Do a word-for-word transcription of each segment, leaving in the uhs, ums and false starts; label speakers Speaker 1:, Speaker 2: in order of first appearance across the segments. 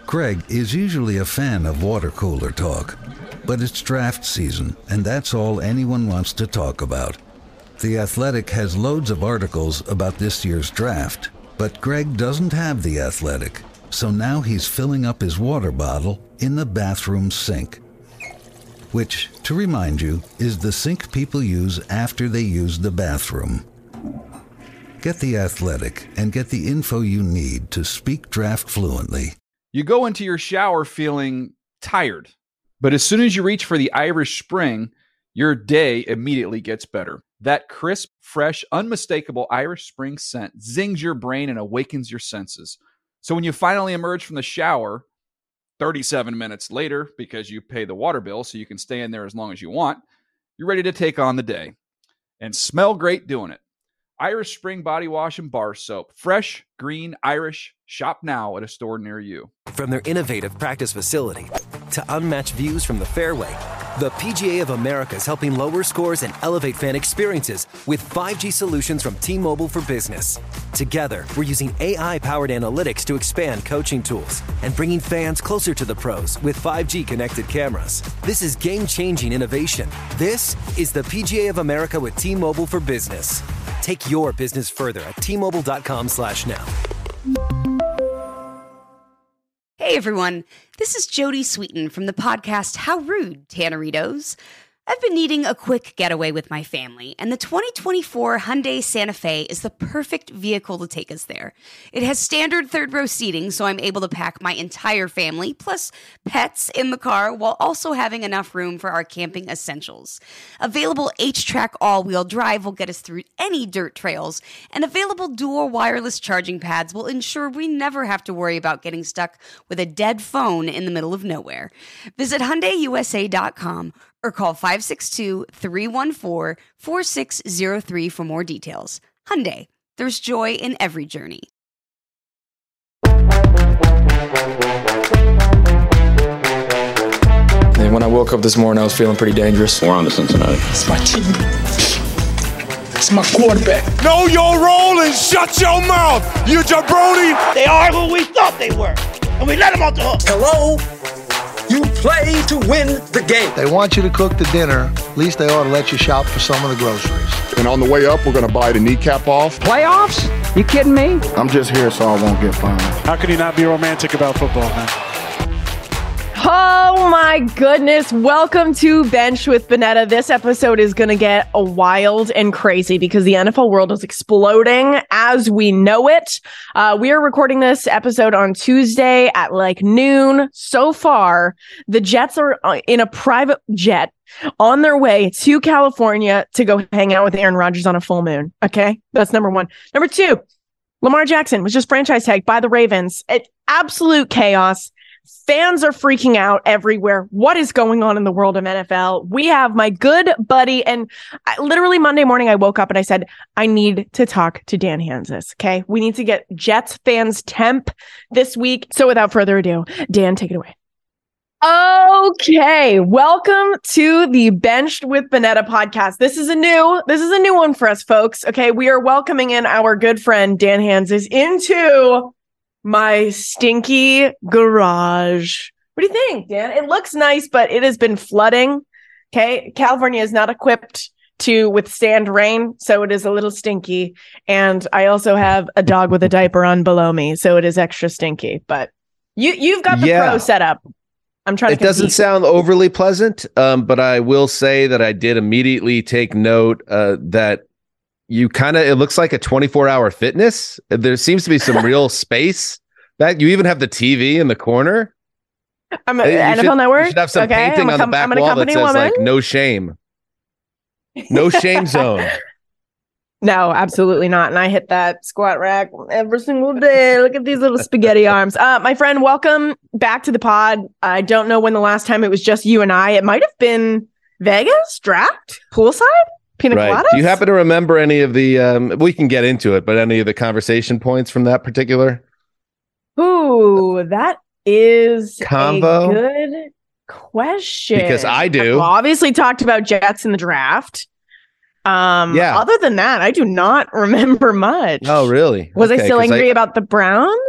Speaker 1: Greg is usually a fan of water cooler talk, but it's draft season, and that's all anyone wants to talk about. The Athletic has loads of articles about this year's draft, but Greg doesn't have The Athletic, so now he's filling up his water bottle in the bathroom sink, which, to remind you, is the sink people use after they use the bathroom. Get The Athletic and get the info you need to speak draft fluently.
Speaker 2: You go into your shower feeling tired, but as soon as you reach for the Irish Spring, your day immediately gets better. That crisp, fresh, unmistakable Irish Spring scent zings your brain and awakens your senses. So when you finally emerge from the shower, thirty-seven minutes later, because you pay the water bill so you can stay in there as long as you want, you're ready to take on the day and smell great doing it. Irish Spring Body Wash and Bar Soap. Fresh, green, Irish. Shop now at a store near you.
Speaker 3: From their innovative practice facility to unmatched views from the fairway, the P G A of America is helping lower scores and elevate fan experiences with five G solutions from T-Mobile for Business. Together, we're using A I-powered analytics to expand coaching tools and bringing fans closer to the pros with five G connected cameras. This is game-changing innovation. This is the P G A of America with T-Mobile for Business. Take your business further at T-Mobile.com slash now.
Speaker 4: Hey everyone, this is Jody Sweeten from the podcast How Rude, Tanneritos. I've been needing a quick getaway with my family, and the twenty twenty-four Hyundai Santa Fe is the perfect vehicle to take us there. It has standard third-row seating, so I'm able to pack my entire family, plus pets, in the car, while also having enough room for our camping essentials. Available H-Track all-wheel drive will get us through any dirt trails, and available dual wireless charging pads will ensure we never have to worry about getting stuck with a dead phone in the middle of nowhere. Visit Hyundai U S A dot com or call five six two, three one four, four six zero three for more details. Hyundai, there's joy in every journey.
Speaker 5: And when I woke up this morning, I was feeling pretty dangerous.
Speaker 6: We're on to Cincinnati.
Speaker 5: It's my team. It's my quarterback.
Speaker 7: Know your role and shut your mouth, you jabroni.
Speaker 8: They are who we thought they were, and we let them off the hook.
Speaker 9: Hello? You play to win the game.
Speaker 10: They want you to cook the dinner. At least they ought to let you shop for some of the groceries.
Speaker 11: And on the way up, we're going to buy the kneecap off.
Speaker 12: Playoffs? You kidding me?
Speaker 11: I'm just here so I won't get fined.
Speaker 13: How can you not be romantic about football, man?
Speaker 14: Oh my goodness. Welcome to Bench with Bonetta. This episode is going to get a wild and crazy because the N F L world is exploding as we know it. Uh, we are recording this episode on Tuesday at like noon. So far, the Jets are in a private jet on their way to California to go hang out with Aaron Rodgers on a full moon. Okay, that's number one. Number two, Lamar Jackson was just franchise tagged by the Ravens. It, absolute chaos. Fans are freaking out everywhere. What is going on in the world of N F L? We have my good buddy, and I, literally Monday morning, I woke up and I said, I need to talk to Dan Hanzus. Okay, we need to get Jets fans temp this week. So without further ado, Dan, take it away. Okay, welcome to the Benched with Bonetta podcast. This is a new, this is a new one for us, folks. Okay, we are welcoming in our good friend Dan Hanzus into my stinky garage. What do you think, Dan? It looks nice, but it has been flooding. Okay, California is not equipped to withstand rain, so it is a little stinky. And I also have a dog with a diaper on below me, so it is extra stinky. But you, you've got the
Speaker 15: yeah.
Speaker 14: pro set up. I'm trying
Speaker 15: it
Speaker 14: to. It
Speaker 15: doesn't sound overly pleasant, um, but I will say that I did immediately take note uh, that you kind of, it looks like a twenty-four hour fitness. There seems to be some real space. That you even have the T V in the corner.
Speaker 14: I'm a, N F L
Speaker 15: should,
Speaker 14: Network.
Speaker 15: You should have some
Speaker 14: okay,
Speaker 15: painting
Speaker 14: a,
Speaker 15: on the back wall that says
Speaker 14: woman.
Speaker 15: like "No shame, no shame zone."
Speaker 14: No, absolutely not. And I hit that squat rack every single day. Look at these little spaghetti arms. Uh, my friend, welcome back to the pod. I don't know when the last time it was just you and I. It might have been Vegas, draft, poolside, pina
Speaker 15: right.
Speaker 14: coladas.
Speaker 15: Do you happen to remember any of the, um, we can get into it, but any of the conversation points from that particular?
Speaker 14: Ooh, that is
Speaker 15: Convo?
Speaker 14: a good question.
Speaker 15: Because I do.
Speaker 14: I've obviously talked about Jets in the draft. Um,
Speaker 15: yeah.
Speaker 14: Other than that, I do not remember much.
Speaker 15: Oh, really?
Speaker 14: Was
Speaker 15: okay,
Speaker 14: I still angry
Speaker 15: I,
Speaker 14: about the Browns?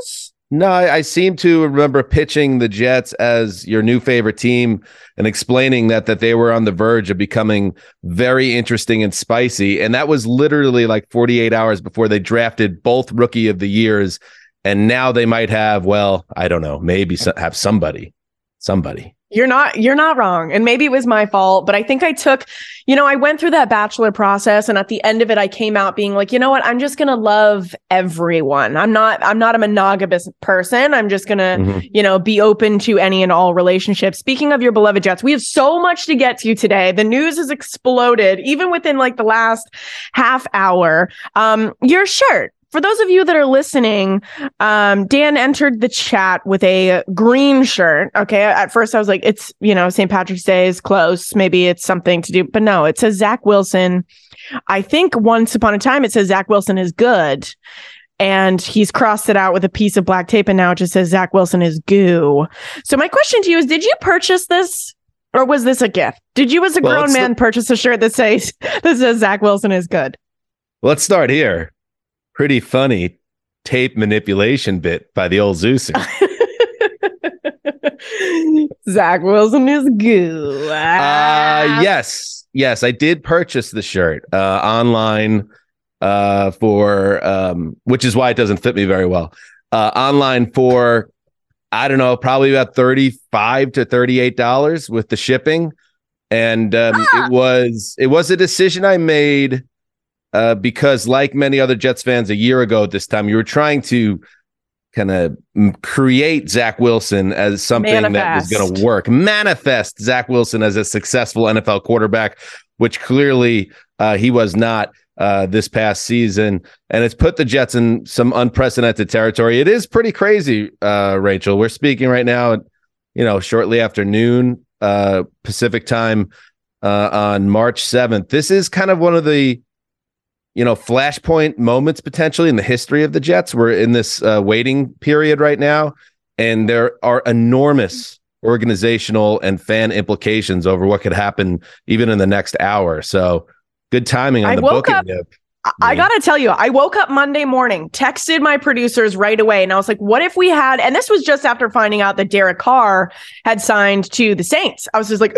Speaker 15: No, I, I seem to remember pitching the Jets as your new favorite team and explaining that that they were on the verge of becoming very interesting and spicy. And that was literally like forty-eight hours before they drafted both rookie of the years. And now they might have, well, I don't know, maybe so, have somebody, somebody.
Speaker 14: You're not, you're not wrong. And maybe it was my fault, but I think I took, you know, I went through that bachelor process, and at the end of it, I came out being like, you know what, I'm just going to love everyone. I'm not, I'm not a monogamous person. I'm just going to, mm-hmm. you know, be open to any and all relationships. Speaking of your beloved Jets, we have so much to get to today. The news has exploded, even within like the last half hour. Um, your shirt. For those of you that are listening, um, Dan entered the chat with a green shirt. Okay. At first I was like, it's, you know, Saint Patrick's Day is close. Maybe it's something to do, but no, it says Zach Wilson. I think once upon a time it says Zach Wilson is good. And he's crossed it out with a piece of black tape. And now it just says Zach Wilson is goo. So my question to you is, did you purchase this? Or was this a gift? Did you as a well, grown man the- purchase a shirt that says, that says Zach Wilson is good?
Speaker 15: Let's start here. Pretty funny tape manipulation bit by the old Zeus.
Speaker 14: Zach Wilson is good.
Speaker 15: Uh, yes. Yes, I did purchase the shirt uh, online uh, for, um, which is why it doesn't fit me very well. Uh, online for, I don't know, probably about thirty-five to thirty-eight dollars with the shipping. And um, ah! it was it was a decision I made Uh, because like many other Jets fans a year ago at this time, you were trying to kind of create Zach Wilson as something manifest. that was going to work. Manifest Zach Wilson as a successful N F L quarterback, which clearly uh, he was not uh, this past season. And it's put the Jets in some unprecedented territory. It is pretty crazy, uh, Rachel. We're speaking right now, you know, shortly after noon uh, Pacific time uh, on March seventh. This is kind of one of the you know, flashpoint moments potentially in the history of the Jets. We're in this uh, waiting period right now, and there are enormous organizational and fan implications over what could happen even in the next hour. So good timing on I the booking up, dip.
Speaker 14: I got to tell you, I woke up Monday morning, texted my producers right away, and I was like, what if we had, and this was just after finding out that Derek Carr had signed to the Saints. I was just like,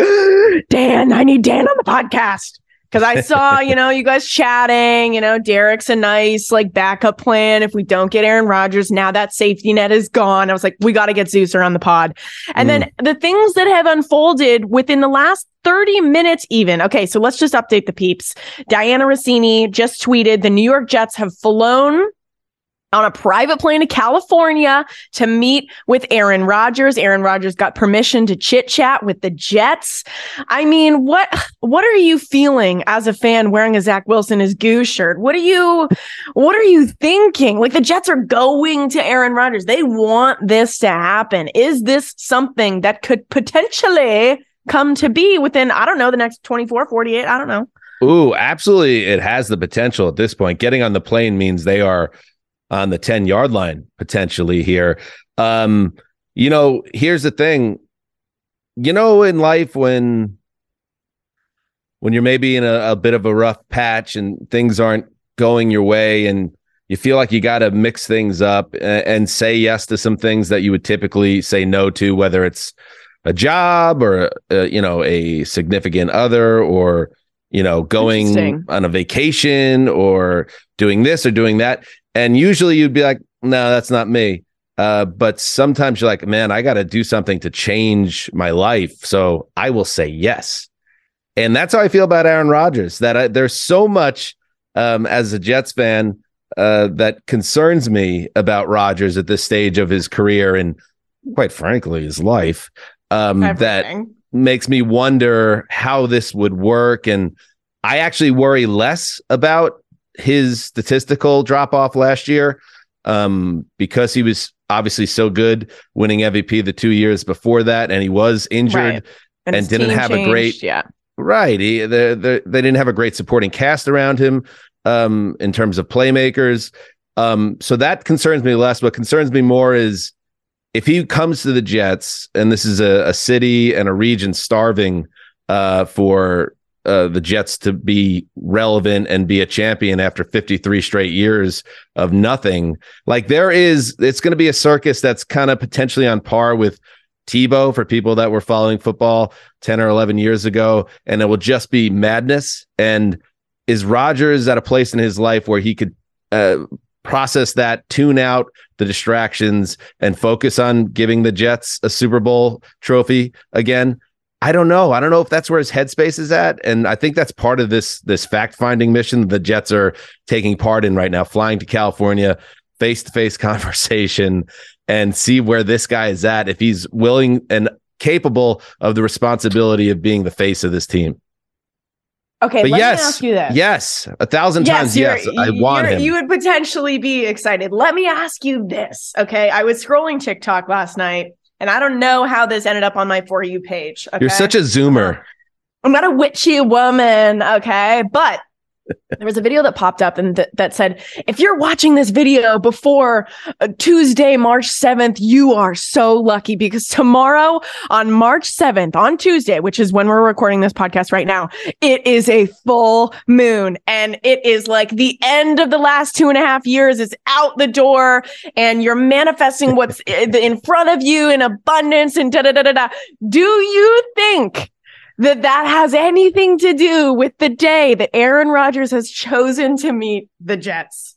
Speaker 14: Dan, I need Dan on the podcast. Because I saw, you know, you guys chatting, you know, Derek's a nice like backup plan if we don't get Aaron Rodgers. Now that safety net is gone. I was like, we got to get Zeuser on the pod. And mm. then the things that have unfolded within the last thirty minutes even. Okay, so let's just update the peeps. Diana Rossini just tweeted, the New York Jets have flown on a private plane to California to meet with Aaron Rodgers. Aaron Rodgers got permission to chit chat with the Jets. I mean, what what are you feeling as a fan wearing a Zach Wilson is goo shirt? What are you what are you thinking? Like, the Jets are going to Aaron Rodgers. They want this to happen. Is this something that could potentially come to be within, I don't know, the next twenty-four, forty-eight? I don't know.
Speaker 15: Ooh, absolutely. It has the potential at this point. Getting on the plane means they are on the ten yard line potentially here. Um, you know, here's the thing, you know, in life, when, when you're maybe in a, a bit of a rough patch and things aren't going your way and you feel like you got to mix things up and, and say yes to some things that you would typically say no to, whether it's a job or, uh, you know, a significant other, or, you know, going on a vacation or doing this or doing that. And usually you'd be like, no, that's not me. Uh, but sometimes you're like, man, I got to do something to change my life. So I will say yes. And that's how I feel about Aaron Rodgers, that I, there's so much um, as a Jets fan uh, that concerns me about Rodgers at this stage of his career and, quite frankly, his life, um, that makes me wonder how this would work. And I actually worry less about his statistical drop off last year um, because he was obviously so good winning M V P the two years before that. And he was injured right. and, and didn't have changed, a great,
Speaker 14: yeah,
Speaker 15: right. He, they, they, they didn't have a great supporting cast around him um, in terms of playmakers. Um, so that concerns me less. What concerns me more is if he comes to the Jets, and this is a, a city and a region starving uh, for uh, the Jets to be relevant and be a champion after fifty-three straight years of nothing. Like there is, it's going to be a circus that's kind of potentially on par with Tebow for people that were following football ten or eleven years ago, and it will just be madness. And is Rodgers at a place in his life where he could uh, process that, tune out the distractions, and focus on giving the Jets a Super Bowl trophy again? I don't know. I don't know if that's where his headspace is at. And I think that's part of this, this fact-finding mission the Jets are taking part in right now, flying to California, face-to-face conversation, and see where this guy is at, if he's willing and capable of the responsibility of being the face of this team.
Speaker 14: Okay,
Speaker 15: but
Speaker 14: let
Speaker 15: yes,
Speaker 14: me ask you this.
Speaker 15: Yes, a thousand
Speaker 14: yes,
Speaker 15: times yes. I want him.
Speaker 14: You would potentially be excited. Let me ask you this, okay? I was scrolling TikTok last night, and I don't know how this ended up on my For You page. Okay?
Speaker 15: You're such a zoomer.
Speaker 14: I'm not a witchy woman, okay? But there was a video that popped up and th- that said, if you're watching this video before uh, Tuesday, March seventh, you are so lucky, because tomorrow on March seventh, on Tuesday, which is when we're recording this podcast right now, it is a full moon, and it is like the end of the last two and a half years is out the door, and you're manifesting what's in front of you in abundance and da da da da da. Do you think that that has anything to do with the day that Aaron Rodgers has chosen to meet the Jets?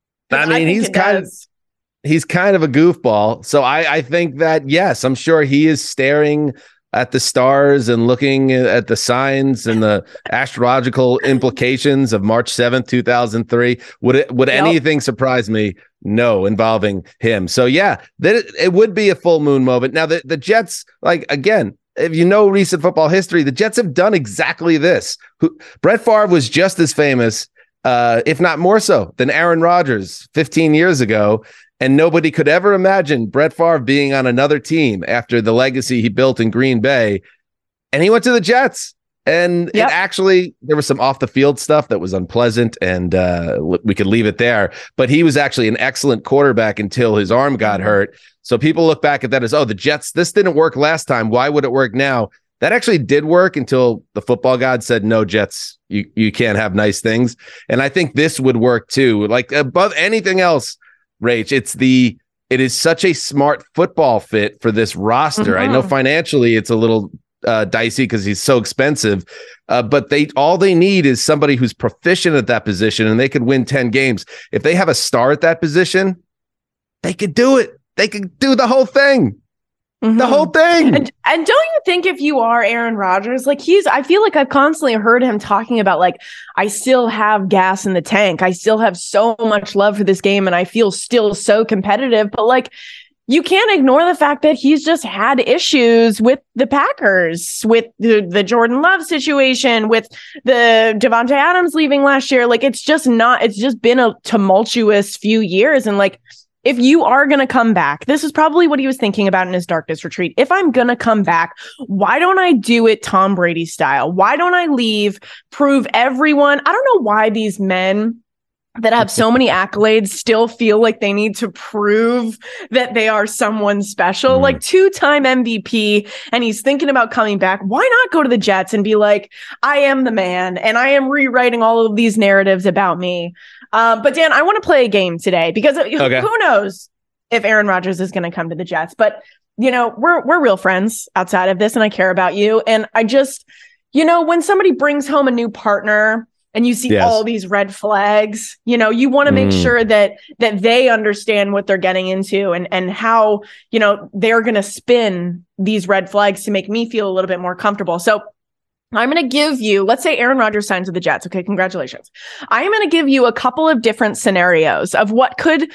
Speaker 15: I mean, I he's kind does. of he's kind of a goofball. So I, I think that, yes, I'm sure he is staring at the stars and looking at the signs and the astrological implications of March seventh, two thousand three. Would it, would yep. anything surprise me? No, involving him. So yeah, that it, it would be a full moon moment. Now the, the Jets, like, again, if you know recent football history, the Jets have done exactly this. Who, Brett Favre was just as famous, uh, if not more so, than Aaron Rodgers fifteen years ago. And nobody could ever imagine Brett Favre being on another team after the legacy he built in Green Bay. And he went to the Jets. And yep. it actually, there was some off the field stuff that was unpleasant, and uh, we could leave it there. But he was actually an excellent quarterback until his arm got hurt. So people look back at that as, oh, the Jets, this didn't work last time. Why would it work now? That actually did work until the football god said, no, Jets, you, you can't have nice things. And I think this would work too. Like above anything else, Rach, it's the, it is such a smart football fit for this roster. Mm-hmm. I know financially it's a little Uh, dicey because he's so expensive, uh, but they all they need is somebody who's proficient at that position, and they could win ten games. If they have a star at that position, they could do it. They could do the whole thing. Mm-hmm. The whole thing.
Speaker 14: And, and don't you think if you are Aaron Rodgers, like he's, I feel like I've constantly heard him talking about, like, I still have gas in the tank. I still have so much love for this game, and I feel still so competitive. But like, you can't ignore the fact that he's just had issues with the Packers, with the, the Jordan Love situation, with the Devontae Adams leaving last year. Like, it's just not, it's just been a tumultuous few years. And like, if you are going to come back, this is probably what he was thinking about in his darkness retreat. If I'm going to come back, why don't I do it Tom Brady style? Why don't I leave, prove everyone? I don't know why these men that have so many accolades still feel like they need to prove that they are someone special, mm. like two-time M V P, and he's thinking about coming back. Why not go to the Jets and be like, I am the man, and I am rewriting all of these narratives about me. Um, but Dan, I want to play a game today, because okay. who knows if Aaron Rodgers is going to come to the Jets, but you know, we're, we're real friends outside of this, and I care about you. And I just, you know, when somebody brings home a new partner, and you see yes. all these red flags, you know, you want to make mm. sure that that they understand what they're getting into, and and how, you know, they're going to spin these red flags to make me feel a little bit more comfortable. So I'm going to give you, let's say Aaron Rodgers signs with the Jets. Okay, congratulations. I am going to give you a couple of different scenarios of what could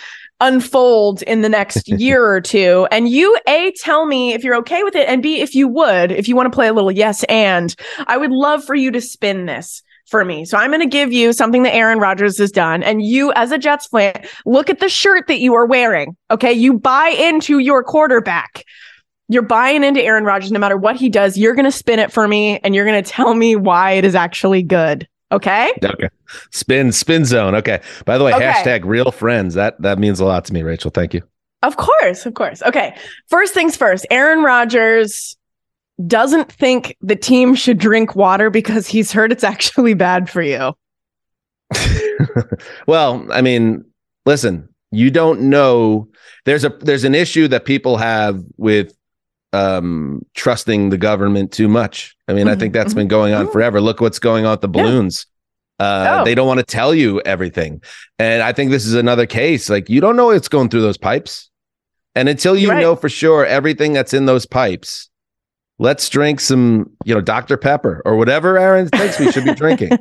Speaker 14: unfold in the next year or two. And you, A, tell me if you're okay with it, and B, if you would, if you want to play a little yes and, I would love for you to spin this for me. So I'm going to give you something that Aaron Rodgers has done, and you, as a Jets fan, look at the shirt that you are wearing. Okay, you buy into your quarterback. You're buying into Aaron Rodgers. No matter what he does, you're going to spin it for me, and you're going to tell me why it is actually good. Okay.
Speaker 15: Okay. Spin, spin zone. Okay. By the way, okay. hashtag real friends. That that means a lot to me, Rachel. Thank you.
Speaker 14: Of course, of course. Okay. First things first. Aaron Rodgers doesn't think the team should drink water because he's heard it's actually bad for you.
Speaker 15: Well, I mean, listen, you don't know. There's a there's an issue that people have with um, trusting the government too much. I mean, mm-hmm. I think that's been going on forever. Look what's going on with the balloons. Yeah. Uh, oh. They don't want to tell you everything. And I think this is another case. Like, you don't know what's going through those pipes. And until you right. know for sure everything that's in those pipes, let's drink some, you know, Doctor Pepper or whatever Aaron thinks we should be drinking.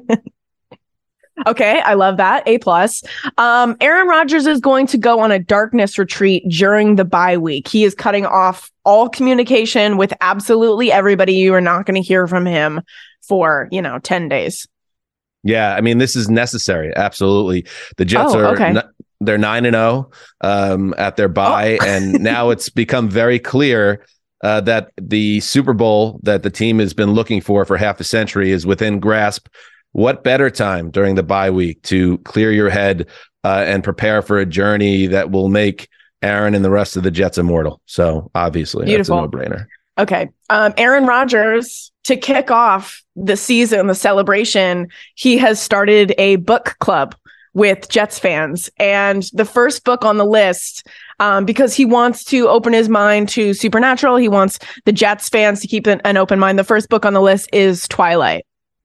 Speaker 14: Okay, I love that. A plus. Um, Aaron Rodgers is going to go on a darkness retreat during the bye week. He is cutting off all communication with absolutely everybody. You are not going to hear from him for, you know, ten days.
Speaker 15: Yeah, I mean, this is necessary. Absolutely. The Jets
Speaker 14: oh,
Speaker 15: are
Speaker 14: okay.
Speaker 15: n- they're nine and oh um, at their bye, oh. and now it's become very clear uh, that the Super Bowl that the team has been looking for for half a century is within grasp. What better time during the bye week to clear your head uh, and prepare for a journey that will make Aaron and the rest of the Jets immortal? So obviously,
Speaker 14: Beautiful.
Speaker 15: That's a no-brainer.
Speaker 14: Okay. Um, Aaron Rodgers, to kick off the season, the celebration, he has started a book club with Jets fans. And the first book on the list, um, because he wants to open his mind to Supernatural, he wants the Jets fans to keep an, an open mind. The first book on the list is Twilight.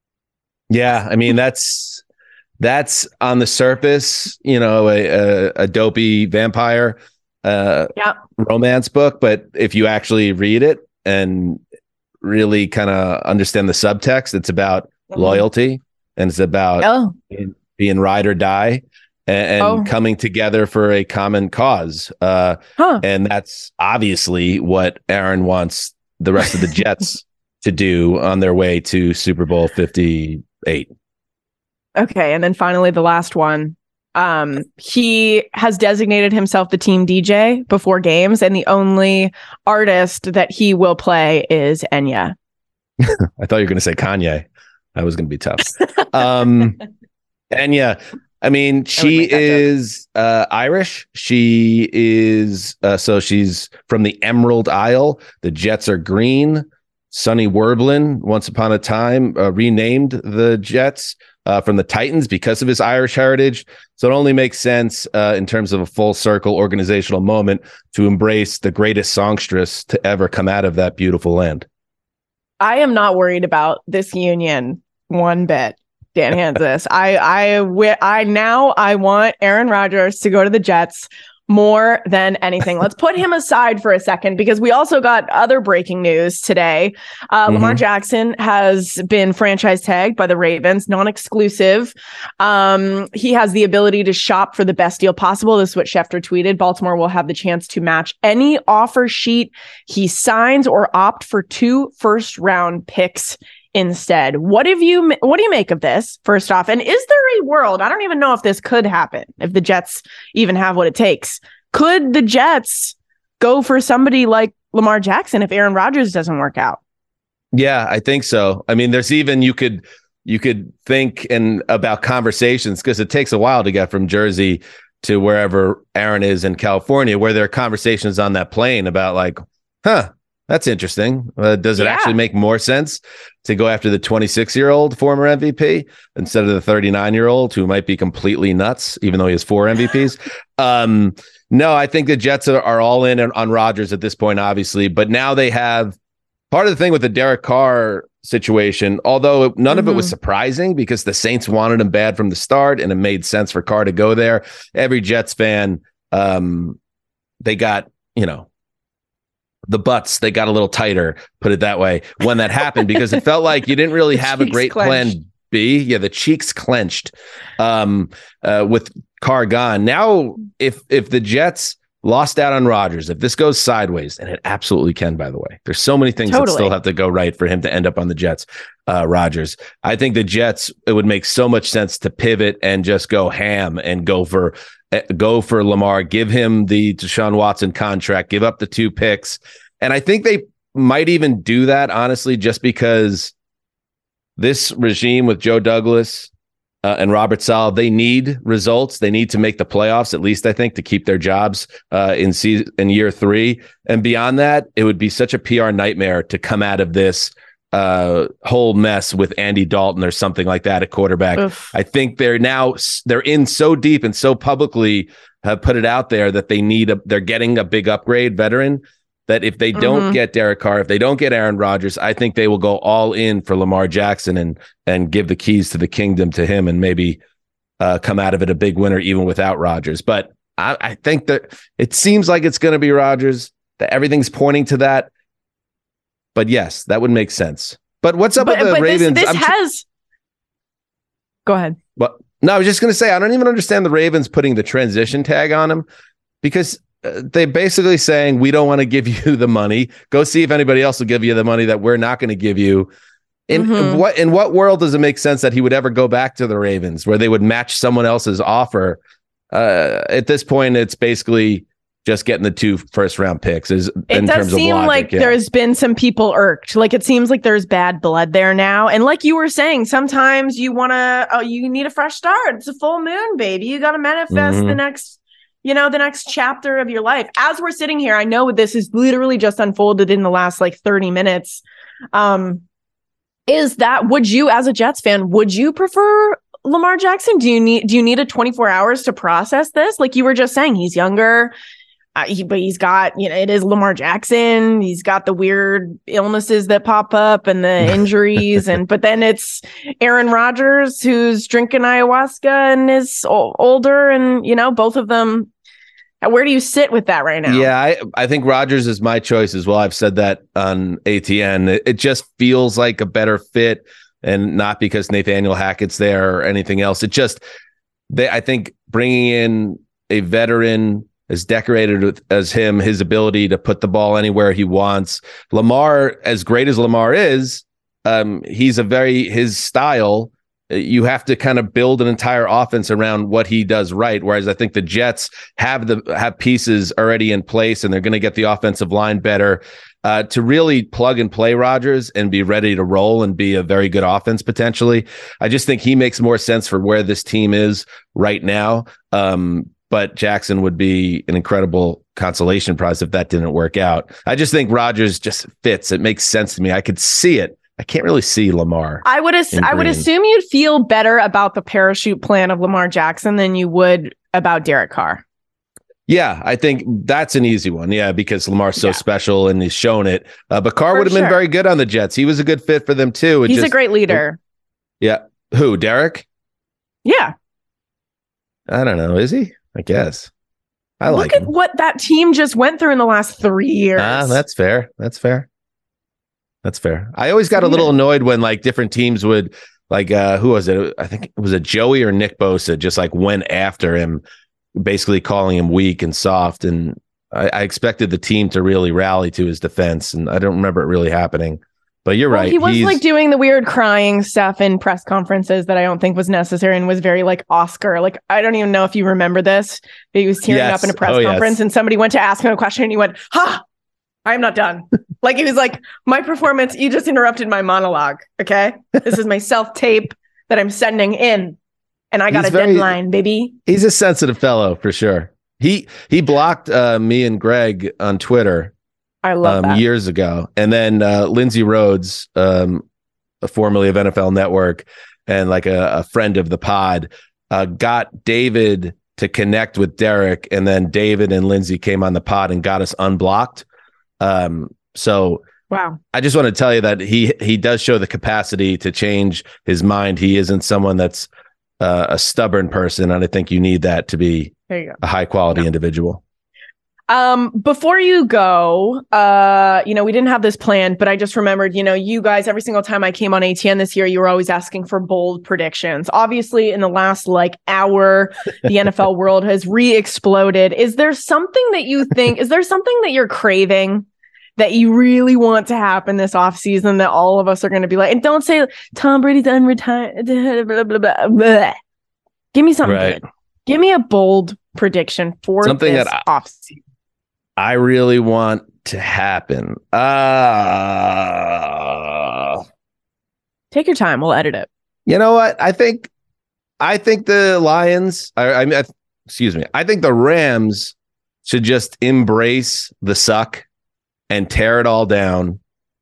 Speaker 15: Yeah, I mean, that's that's on the surface, you know, a, a, a dopey vampire uh,
Speaker 14: yeah.
Speaker 15: romance book. But if you actually read it and really kind of understand the subtext, it's about mm-hmm. loyalty, and it's about
Speaker 14: oh.
Speaker 15: being, being ride or die and, and oh. coming together for a common cause. Uh,
Speaker 14: huh.
Speaker 15: And that's obviously what Aaron wants the rest of the Jets to do on their way to Super Bowl fifty-eight.
Speaker 14: Okay, and then finally the last one. Um, he has designated himself the team D J before games, and the only artist that he will play is Enya.
Speaker 15: I thought you were going to say Kanye. That was going to be tough. um, Enya, I mean, she I is uh, Irish. She is, uh, so she's from the Emerald Isle. The Jets are green. Sonny Werblin, once upon a time, uh, renamed the Jets uh, from the Titans because of his Irish heritage. So it only makes sense uh, in terms of a full circle organizational moment to embrace the greatest songstress to ever come out of that beautiful land.
Speaker 14: I am not worried about this union one bit, Dan Hanzus. I, I, I now I want Aaron Rodgers to go to the Jets more than anything. Let's put him aside for a second because we also got other breaking news today. Uh, mm-hmm. Lamar Jackson has been franchise tagged by the Ravens, non-exclusive. Um, he has the ability to shop for the best deal possible. This is what Schefter tweeted. Baltimore will have the chance to match any offer sheet he signs or opt for two first round picks instead. What have you what do you make of this, first off? And is there a world, I don't even know if this could happen, if the Jets even have what it takes, could the Jets go for somebody like Lamar Jackson if Aaron Rodgers doesn't work out?
Speaker 15: Yeah, I think so. I mean, there's even you could you could think and about conversations, because it takes a while to get from Jersey to wherever Aaron is in California, where there are conversations on that plane about like, huh, that's interesting. Uh, does it yeah. actually make more sense to go after the twenty-six-year-old former M V P instead of the thirty-nine-year-old who might be completely nuts, even though he has four M V Ps? um, no, I think the Jets are, are all in on Rodgers at this point, obviously. But now they have part of the thing with the Derek Carr situation, although none mm-hmm. of it was surprising because the Saints wanted him bad from the start and it made sense for Carr to go there. Every Jets fan, um, they got, you know, the butts, they got a little tighter, put it that way, when that happened, because it felt like you didn't really have a great clenched. plan B. Yeah, the cheeks clenched um, uh, with Carr gone. Now, if if the Jets lost out on Rodgers, if this goes sideways, and it absolutely can, by the way, there's so many things totally. that still have to go right for him to end up on the Jets, uh, Rodgers. I think the Jets, it would make so much sense to pivot and just go ham and go for Go for Lamar, give him the Deshaun Watson contract, give up the two picks. And I think they might even do that, honestly, just because this regime with Joe Douglas uh, and Robert Saleh, they need results. They need to make the playoffs, at least I think, to keep their jobs uh, in season, in year three. And beyond that, it would be such a P R nightmare to come out of this uh, whole mess with Andy Dalton or something like that at quarterback. Oof. I think they're now they're in so deep and so publicly have put it out there that they need a, they're getting a big upgrade veteran. That if they don't mm-hmm. get Derek Carr, if they don't get Aaron Rodgers, I think they will go all in for Lamar Jackson and and give the keys to the kingdom to him and maybe uh, come out of it a big winner even without Rodgers. But I, I think that it seems like it's going to be Rodgers, that everything's pointing to that. But yes, that would make sense. But what's up
Speaker 14: but,
Speaker 15: with the
Speaker 14: but
Speaker 15: Ravens?
Speaker 14: This, this
Speaker 15: I'm
Speaker 14: has. Tr- go ahead.
Speaker 15: But no, I was just going to say, I don't even understand the Ravens putting the transition tag on him because they're basically saying, we don't want to give you the money. Go see if anybody else will give you the money that we're not going to give you. In, mm-hmm. in what in what world does it make sense that he would ever go back to the Ravens where they would match someone else's offer? Uh, at this point, it's basically just getting the two first round picks. Is
Speaker 14: it
Speaker 15: in
Speaker 14: does
Speaker 15: terms
Speaker 14: seem
Speaker 15: of logic,
Speaker 14: like
Speaker 15: yeah.
Speaker 14: there's been some people irked. Like it seems like there's bad blood there now. And like you were saying, sometimes you want to, oh, you need a fresh start. It's a full moon, baby. You got to manifest mm-hmm. the next. You know, the next chapter of your life. As we're sitting here, I know this is literally just unfolded in the last like thirty minutes. Um, is that, would you, as a Jets fan, would you prefer Lamar Jackson? Do you need, do you need a twenty-four hours to process this? Like you were just saying, he's younger, uh, he, but he's got, you know, it is Lamar Jackson. He's got the weird illnesses that pop up and the injuries. and, but then it's Aaron Rodgers who's drinking ayahuasca and is o- older. And, you know, both of them. Where do you sit with that right now?
Speaker 15: Yeah, I, I think Rodgers is my choice as well. I've said that on A T N. It, it just feels like a better fit, and not because Nathaniel Hackett's there or anything else. It just, they, I think bringing in a veteran as decorated with, as him, his ability to put the ball anywhere he wants. Lamar, as great as Lamar is, um, he's a very, his style, you have to kind of build an entire offense around what he does right. Whereas I think the Jets have the have pieces already in place, and they're going to get the offensive line better uh, to really plug and play Rodgers and be ready to roll and be a very good offense potentially. I just think he makes more sense for where this team is right now. Um, but Jackson would be an incredible consolation prize if that didn't work out. I just think Rodgers just fits. It makes sense to me. I could see it. I can't really see Lamar.
Speaker 14: I would ass- I would assume you'd feel better about the parachute plan of Lamar Jackson than you would about Derek Carr.
Speaker 15: Yeah, I think that's an easy one. Yeah, because Lamar's so yeah. special and he's shown it. Uh, but Carr would have sure. been very good on the Jets. He was a good fit for them too. It
Speaker 14: he's
Speaker 15: just,
Speaker 14: a great leader.
Speaker 15: It, yeah. Who, Derek?
Speaker 14: Yeah.
Speaker 15: I don't know. Is he? I guess. I
Speaker 14: Look
Speaker 15: like
Speaker 14: at
Speaker 15: him.
Speaker 14: what that team just went through in the last three years.
Speaker 15: Ah, that's fair. That's fair. That's fair. I always got a little annoyed when like different teams would like, uh, who was it? I think it was a Joey or Nick Bosa just like went after him, basically calling him weak and soft. And I, I expected the team to really rally to his defense. And I don't remember it really happening, but you're well, right.
Speaker 14: He was
Speaker 15: He's,
Speaker 14: like doing the weird crying stuff in press conferences that I don't think was necessary and was very like Oscar. Like, I don't even know if you remember this, but he was tearing
Speaker 15: yes.
Speaker 14: up in a press
Speaker 15: oh,
Speaker 14: conference
Speaker 15: yes.
Speaker 14: and somebody went to ask him a question and he went, ha, I'm not done. Like he was like, my performance, you just interrupted my monologue. Okay. This is my self tape that I'm sending in. And I got he's a very, deadline, baby.
Speaker 15: He's a sensitive fellow for sure. He, he blocked uh, me and Greg on Twitter.
Speaker 14: I love
Speaker 15: um,
Speaker 14: that.
Speaker 15: years ago. And then uh, Lindsay Rhodes, um, formerly of N F L Network and like a, a friend of the pod, uh, got David to connect with Derek. And then David and Lindsay came on the pod and got us unblocked. Um, so
Speaker 14: wow,
Speaker 15: I just want to tell you that he, he does show the capacity to change his mind. He isn't someone that's uh, a stubborn person. And I think you need that to be
Speaker 14: there you go.
Speaker 15: a high quality yeah. individual.
Speaker 14: Um, before you go, uh, you know, we didn't have this planned, but I just remembered, you know, you guys, every single time I came on A T N this year, you were always asking for bold predictions. Obviously, in the last like hour, the N F L world has re-exploded. Is there something that you think, is there something that you're craving that you really want to happen this offseason that all of us are going to be like, and don't say Tom Brady's unretired, blah, blah, blah, blah. Give me something
Speaker 15: right.
Speaker 14: good. Give me a bold prediction for
Speaker 15: something
Speaker 14: this
Speaker 15: that
Speaker 14: offseason.
Speaker 15: I really want to happen. Uh,
Speaker 14: Take your time. We'll edit it.
Speaker 15: You know what? I think I think the Lions, I, I mean, I, excuse me, I think the Rams should just embrace the suck and tear it all down.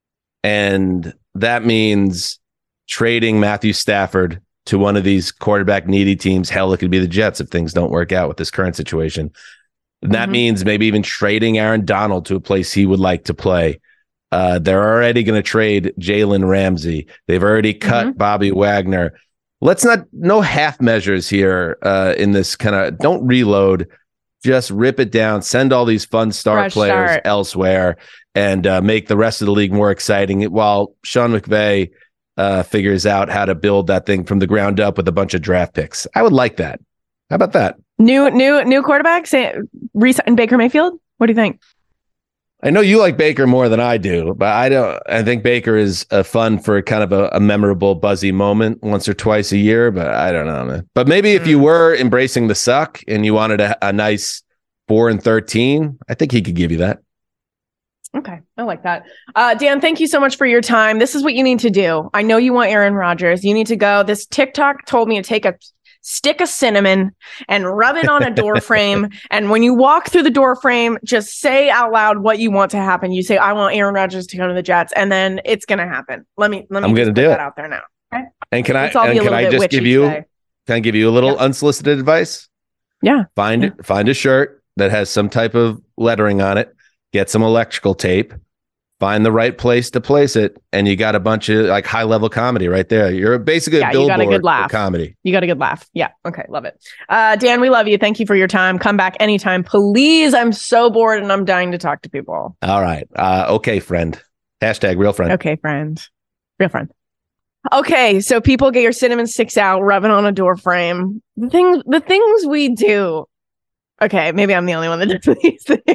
Speaker 15: And that means trading Matthew Stafford to one of these quarterback needy teams. Hell, it could be the Jets if things don't work out with this current situation. And that mm-hmm. means maybe even trading Aaron Donald to a place he would like to play. Uh, they're already going to trade Jalen Ramsey. They've already cut mm-hmm. Bobby Wagner. Let's not, no half measures here uh, in this kind of, don't reload, just rip it down, send all these fun star Fresh players start. elsewhere, and uh, make the rest of the league more exciting while Sean McVay uh, figures out how to build that thing from the ground up with a bunch of draft picks. I would like that. How about that?
Speaker 14: New, new, new quarterback, say, resign Baker Mayfield. What do you think?
Speaker 15: I know you like Baker more than I do, but I don't. I think Baker is uh, fun for kind of a, a memorable, buzzy moment once or twice a year. But I don't know, man. But maybe if you were embracing the suck and you wanted a, a nice four and thirteen, I think he could give you that.
Speaker 14: Okay, I like that. Uh, Dan, thank you so much for your time. This is what you need to do. I know you want Aaron Rodgers. You need to go. This TikTok told me to take a stick of cinnamon and rub it on a door frame. And when you walk through the door frame, just say out loud what you want to happen. You say, I want Aaron Rodgers to go to the Jets, and then it's going to happen. Let me, let me
Speaker 15: I'm gonna
Speaker 14: do
Speaker 15: put
Speaker 14: that
Speaker 15: it
Speaker 14: out there now. Okay.
Speaker 15: And can I, and can I just give you, today. can I give you a little yeah. unsolicited advice?
Speaker 14: Yeah.
Speaker 15: Find,
Speaker 14: yeah.
Speaker 15: find a shirt that has some type of lettering on it, get some electrical tape, find the right place to place it, and you got a bunch of like high level comedy right there. You're basically
Speaker 14: yeah,
Speaker 15: a billboard
Speaker 14: you got a good laugh.
Speaker 15: for comedy.
Speaker 14: You got a good laugh. Yeah. Okay. Love it. Uh, Dan, we love you. Thank you for your time. Come back anytime, please. I'm so bored and I'm dying to talk to people.
Speaker 15: All right. Uh, okay, friend. Hashtag real friend.
Speaker 14: Okay, friend. Real friend. Okay. So people get your cinnamon sticks out, rub it on a door frame. The things, the things we do. Okay. Maybe I'm the only one that does these things.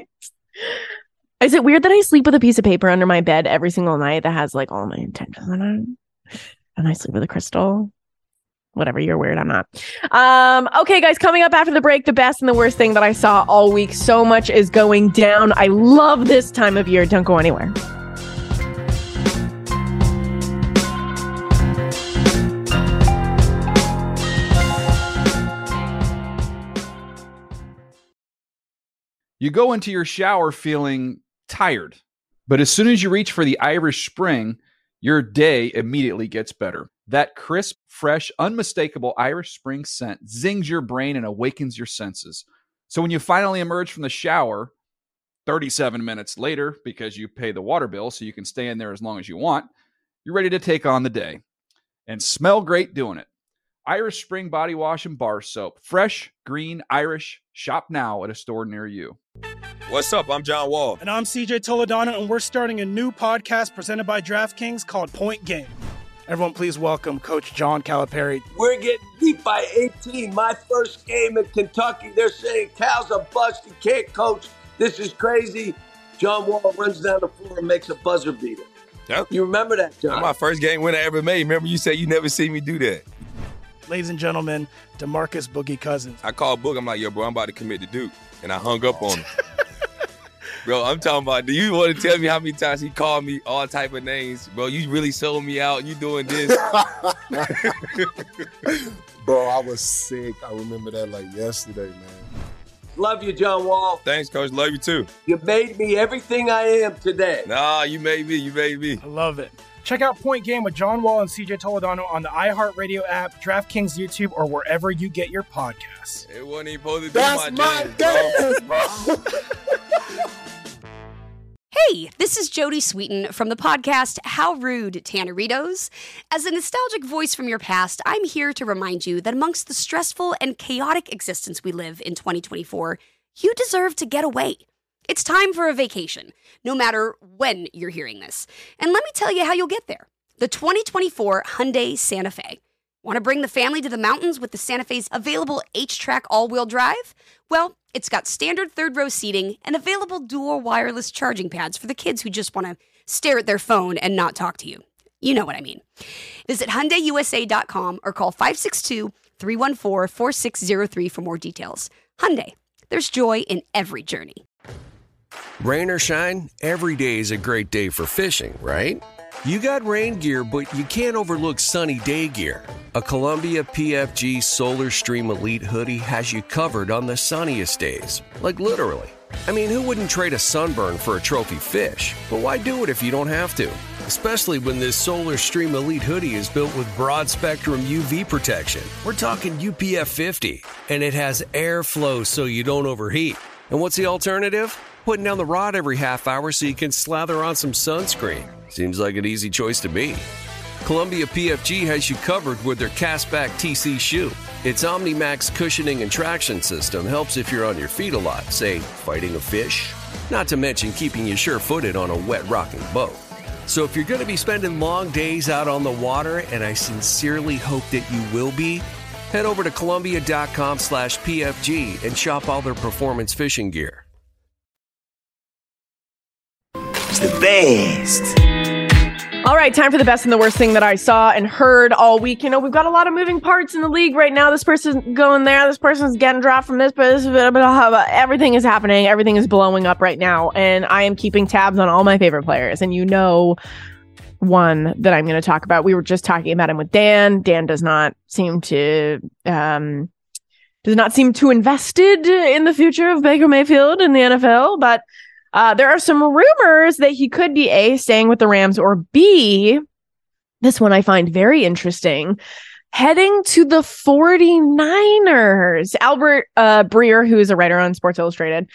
Speaker 14: Is it weird that I sleep with a piece of paper under my bed every single night that has like all my intentions on it? And I sleep with a crystal? Whatever, you're weird. I'm not. Um, okay, guys, coming up after the break, the best and the worst thing that I saw all week. So much is going down. I love this time of year. Don't go anywhere.
Speaker 2: You go into your shower feeling tired, but as soon as you reach for the Irish Spring, your day immediately gets better. That crisp, fresh, unmistakable Irish Spring scent zings your brain and awakens your senses. So when you finally emerge from the shower, thirty-seven minutes later, because you pay the water bill so you can stay in there as long as you want, you're ready to take on the day and smell great doing it. Irish Spring Body Wash and Bar Soap. Fresh, green, Irish. Shop now at a store near you.
Speaker 7: What's up? I'm John Wall.
Speaker 5: And I'm C J Toledano, and we're starting a new podcast presented by DraftKings called Point Game. Everyone, please welcome Coach John Calipari.
Speaker 6: We're getting beat by eighteen. My first game in Kentucky, they're saying Cal's a bust. He can't coach. This is crazy. John Wall runs down the floor and makes a buzzer beater.
Speaker 7: Yep.
Speaker 6: You remember that, John?
Speaker 7: That's my first game win I ever made. Remember you said you never see me do that.
Speaker 5: Ladies and gentlemen, DeMarcus Boogie Cousins.
Speaker 7: I called Boog. I'm like, yo, bro, I'm about to commit to Duke. And I hung up on him. Bro, I'm talking about, do you want to tell me how many times he called me all type of names? Bro, you really sold me out. You doing this.
Speaker 16: Bro, I was sick. I remember that like yesterday, man.
Speaker 6: Love you, John Wall.
Speaker 7: Thanks, Coach. Love you, too.
Speaker 6: You made me everything I am today.
Speaker 7: Nah, you made me. You made me.
Speaker 5: I love it. Check out Point Game with John Wall and C J Toledano on the iHeartRadio app, DraftKings YouTube, or wherever you get your podcasts.
Speaker 7: It wasn't even supposed to be
Speaker 16: That's
Speaker 7: my,
Speaker 16: my dance, bro.
Speaker 4: Hey, this is Jody Sweeten from the podcast How Rude, Tanneritos. As a nostalgic voice from your past, I'm here to remind you that amongst the stressful and chaotic existence we live in twenty twenty-four, you deserve to get away. It's time for a vacation, no matter when you're hearing this. And let me tell you how you'll get there. The twenty twenty-four Hyundai Santa Fe. Want to bring the family to the mountains with the Santa Fe's available H-Track all-wheel drive? Well, it's got standard third-row seating and available dual wireless charging pads for the kids who just want to stare at their phone and not talk to you. You know what I mean. Visit Hyundai U S A dot com or call five six two, three one four, four six zero three for more details. Hyundai, there's joy in every journey.
Speaker 17: Rain or shine, every day is a great day for fishing, right? You got rain gear, but you can't overlook sunny day gear. A Columbia P F G Solar Stream Elite hoodie has you covered on the sunniest days. Like literally. I mean, who wouldn't trade a sunburn for a trophy fish? But why do it if you don't have to? Especially when this Solar Stream Elite hoodie is built with broad spectrum U V protection. We're talking U P F fifty, and it has airflow so you don't overheat. And what's the alternative? Putting down the rod every half hour so you can slather on some sunscreen. Seems like an easy choice to me. Columbia P F G has you covered with their Castback T C shoe. Its OmniMax cushioning and traction system helps if you're on your feet a lot, say, fighting a fish. Not to mention keeping you sure-footed on a wet rocking boat. So if you're going to be spending long days out on the water, and I sincerely hope that you will be, head over to Columbia.com slash PFG and shop all their performance fishing gear.
Speaker 8: It's the best.
Speaker 14: All right, time for the best and the worst thing that I saw and heard all week. You know, we've got a lot of moving parts in the league right now. This person's going there. This person's getting dropped from this, but this, everything is happening. Everything is blowing up right now. And I am keeping tabs on all my favorite players. And you know one that I'm going to talk about. We were just talking about him with Dan. Dan does not seem to... Um, does not seem too invested in the future of Baker Mayfield in the N F L, but... Uh, there are some rumors that he could be A, staying with the Rams, or B, this one I find very interesting, heading to the forty-niners. Albert uh, Breer, who is a writer on Sports Illustrated,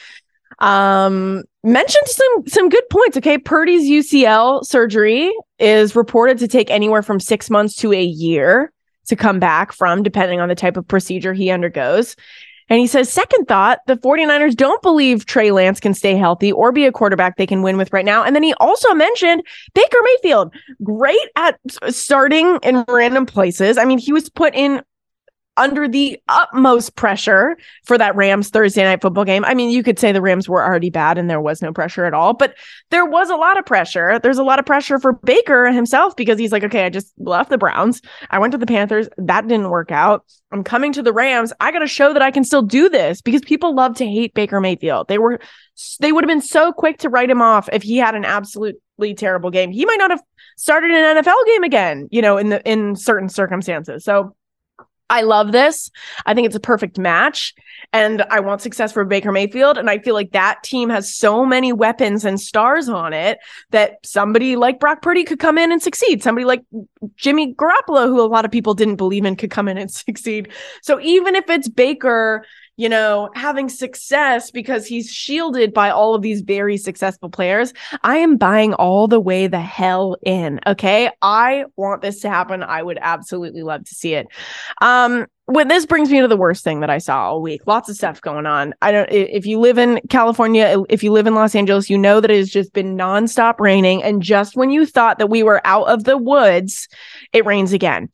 Speaker 14: um, mentioned some, some good points. Okay, Purdy's U C L surgery is reported to take anywhere from six months to a year to come back from, depending on the type of procedure he undergoes. And he says, second thought, the forty-niners don't believe Trey Lance can stay healthy or be a quarterback they can win with right now. And then he also mentioned Baker Mayfield, great at starting in random places. I mean, he was put in under the utmost pressure for that Rams Thursday night football game. I mean, you could say the Rams were already bad and there was no pressure at all, but there was a lot of pressure. There's a lot of pressure for Baker himself because he's like, okay, I just left the Browns. I went to the Panthers. That didn't work out. I'm coming to the Rams. I got to show that I can still do this because people love to hate Baker Mayfield. They were, they would have been so quick to write him off if he had an absolutely terrible game. He might not have started an N F L game again, you know, in the, in certain circumstances. So I love this. I think it's a perfect match, and I want success for Baker Mayfield. And I feel like that team has so many weapons and stars on it that somebody like Brock Purdy could come in and succeed. Somebody like Jimmy Garoppolo, who a lot of people didn't believe in, could come in and succeed. So even if it's Baker, you know, having success because he's shielded by all of these very successful players, I am buying all the way the hell in. Okay. I want this to happen. I would absolutely love to see it. Um, when this brings me to the worst thing that I saw all week, lots of stuff going on. I don't, if you live in California, if you live in Los Angeles, you know that it has just been nonstop raining. And just when you thought that we were out of the woods, it rains again.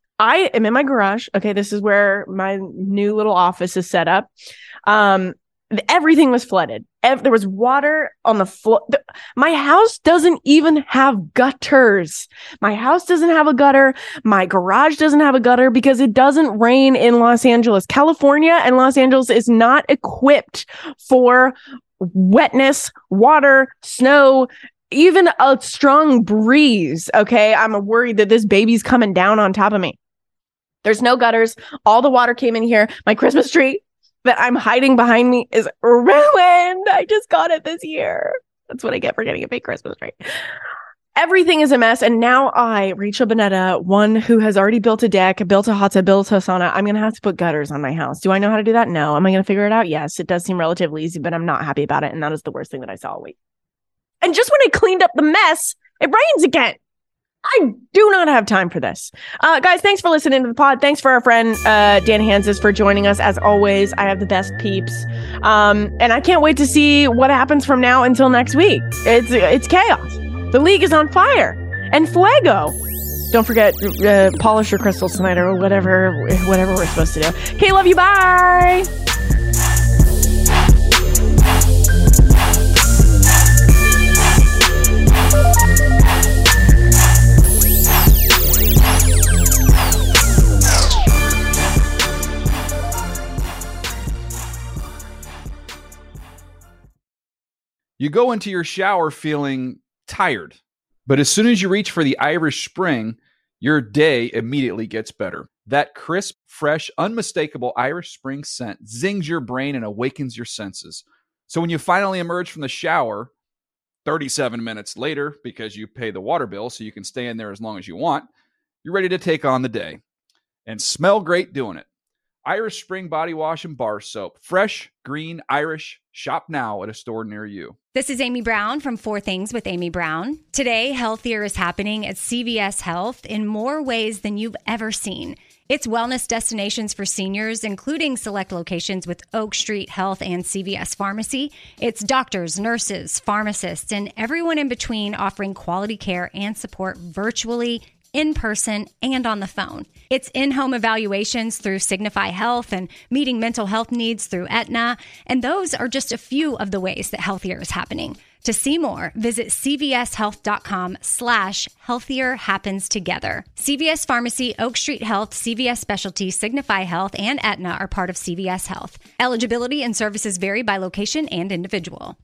Speaker 14: I am in my garage. Okay, this is where my new little office is set up. Um, everything was flooded. Ev- there was water on the floor. Th- my house doesn't even have gutters. My house doesn't have a gutter. My garage doesn't have a gutter because it doesn't rain in Los Angeles. California and Los Angeles is not equipped for wetness, water, snow, even a strong breeze. Okay, I'm worried that this baby's coming down on top of me. There's no gutters. All the water came in here. My Christmas tree that I'm hiding behind me is ruined. I just got it this year. That's what I get for getting a fake Christmas tree. Everything is a mess. And now I, Rachel Bonetta, one who has already built a deck, built a hot tub, built a sauna, I'm going to have to put gutters on my house. Do I know how to do that? No. Am I going to figure it out? Yes. It does seem relatively easy, but I'm not happy about it. And that is the worst thing that I saw all week. And just when I cleaned up the mess, it rains again. I do not have time for this. Uh, guys, thanks for listening to the pod. Thanks for our friend uh, Dan Hansis for joining us. As always, I have the best peeps. Um, and I can't wait to see what happens from now until next week. It's it's chaos. The league is on fire. And fuego. Don't forget, uh, polish your crystals tonight or whatever, whatever we're supposed to do. Okay, love you. Bye.
Speaker 2: You go into your shower feeling tired, But as soon as you reach for the Irish Spring, your day immediately gets better. That crisp, fresh, unmistakable Irish Spring scent zings your brain and awakens your senses. So when you finally emerge from the shower thirty-seven minutes later, because you pay the water bill so you can stay in there as long as you want, you're ready to take on the day and smell great doing it. Irish Spring Body Wash and Bar Soap. Fresh, green, Irish. Shop now at a store near you.
Speaker 18: This is Amy Brown from Four Things with Amy Brown. Today, healthier is happening at C V S Health in more ways than you've ever seen. It's wellness destinations for seniors, including select locations with Oak Street Health and C V S Pharmacy. It's doctors, nurses, pharmacists, and everyone in between offering quality care and support virtually, in person, and on the phone. It's in-home evaluations through Signify Health and meeting mental health needs through Aetna. And those are just a few of the ways that healthier is happening. To see more, visit cvshealth.com slash healthier happens together. C V S Pharmacy, Oak Street Health, C V S Specialty, Signify Health, and Aetna are part of C V S Health. Eligibility and services vary by location and individual.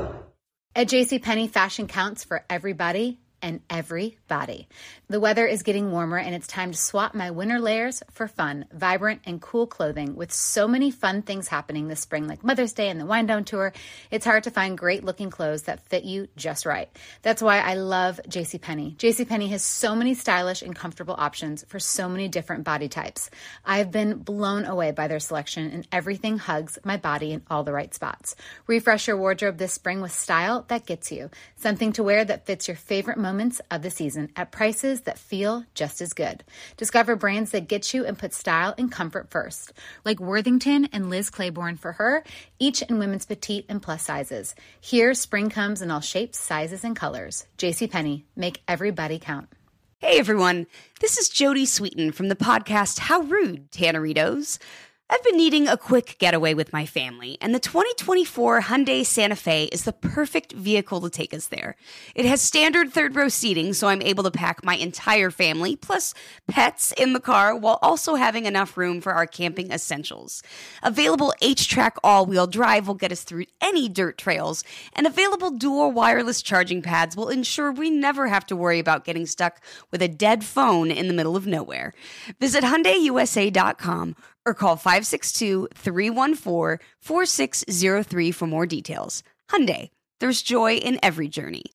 Speaker 19: At JCPenney, fashion counts for everybody and everybody. The weather is getting warmer and it's time to swap my winter layers for fun, vibrant, and cool clothing. With so many fun things happening this spring, like Mother's Day and the Wind Down Tour, it's hard to find great looking clothes that fit you just right. That's why I love JCPenney. JCPenney has so many stylish and comfortable options for so many different body types. I've been blown away by their selection, and everything hugs my body in all the right spots. Refresh your wardrobe this spring with style that gets you. Something to wear that fits your favorite moments of the season at prices that feel just as good. Discover brands that get you and put style and comfort first, like Worthington and Liz Claiborne for her, each in women's petite and plus sizes. Here, spring comes in all shapes, sizes, and colors. JCPenney, make everybody count.
Speaker 4: Hey everyone, this is Jody Sweeten from the podcast How Rude, Tanneritos. I've been needing a quick getaway with my family, and the twenty twenty-four Hyundai Santa Fe is the perfect vehicle to take us there. It has standard third-row seating, so I'm able to pack my entire family, plus pets, in the car, while also having enough room for our camping essentials. Available H-Track all-wheel drive will get us through any dirt trails, and available dual wireless charging pads will ensure we never have to worry about getting stuck with a dead phone in the middle of nowhere. Visit Hyundai U S A dot com or call five six two, three one four, four six zero three for more details. Hyundai, there's joy in every journey.